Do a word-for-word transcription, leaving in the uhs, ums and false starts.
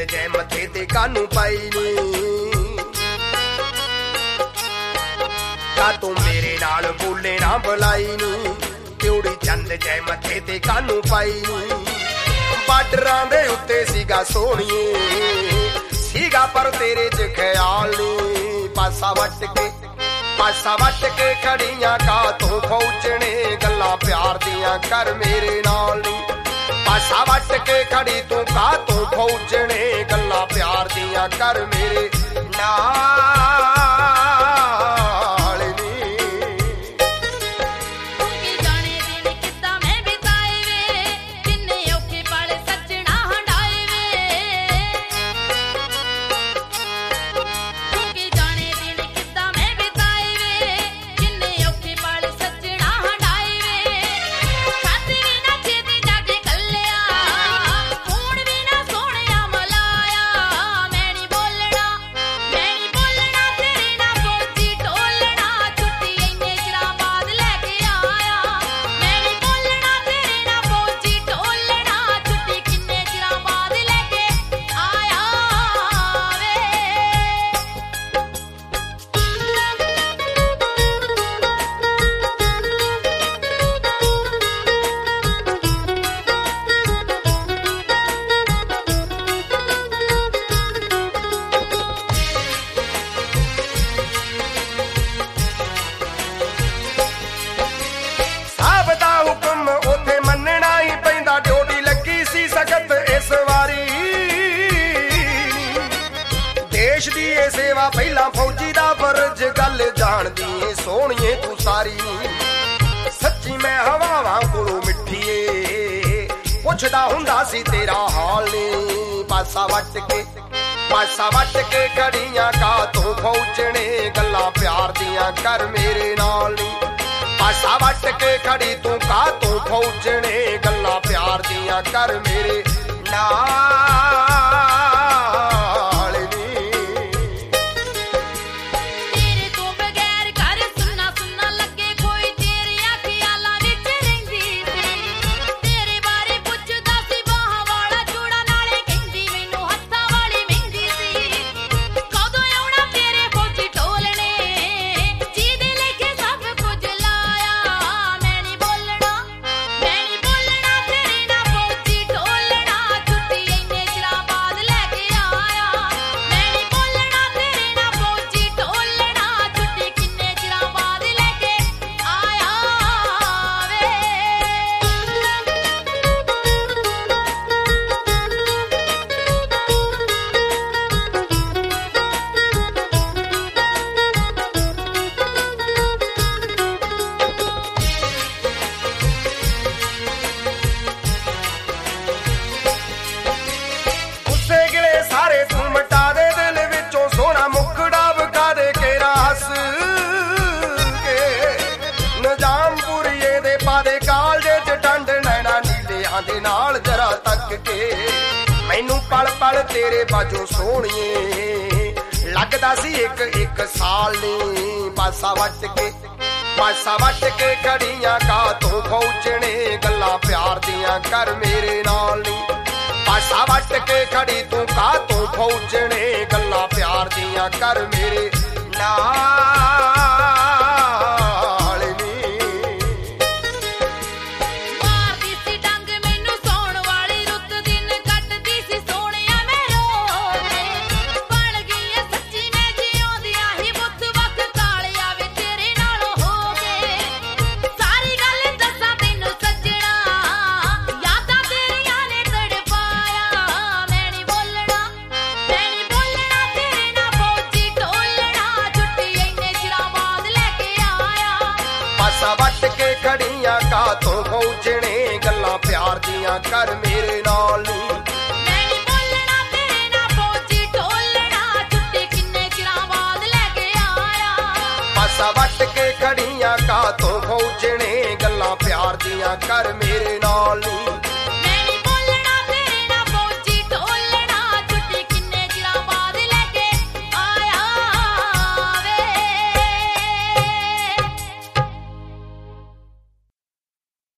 जै मथे ते कानू पाई नी का तू मेरे नाल बोले ना बुलाई नी त्योड़ी चंद जै मथे ते कानू पाई नी बार्डरां दे उत्ते सीगा सोहणीए सीगा पर तेरे च ख्याल नी पासा वट के पासा वट के खड़ियां का तू फौजने गल्लां प्यार दियां कर मेरे नाल नी पासा वट के खड़ी तू का तू फौजने गल्लां प्यार दियां कर मेरे नाल सेवा पहला फौजी दा फर्ज गल जानदी ए सोहणीए तू सारी सच्ची मैं हवावां कोलों मिठीए पुछदा हुंदा सी तेरा हाल नी पासा वट के पासा वट के खड़ियां का तू फौजने गल्लां प्यार दियां कर मेरे नाल नी पासा वट के खड़ी तू का तू फौजने गल्लां प्यार दियां कर मेरे नाल मैनू पल पल तेरे बाजों सोहणीए लगदा सी एक एक साल नी पासा वट के पासा वट के खड़ियां का तू फौजने गल्लां प्यार दियां कर मेरे नाल नी पासा वट के खड़ी तू का तू फौजने गल्लां प्यार दियां कर मेरे नाल खड़ियां का तू फौजने गल्लां प्यार दियां कर मेरे नाल नी मैं नी बोलना तेरे ना फौजी ढोलना छुट्टी किन्ने चिरां बाद लेके आया पासा वट के खड़ियां का तू फौजने गल्लां प्यार दियां कर मेरे नाल नी।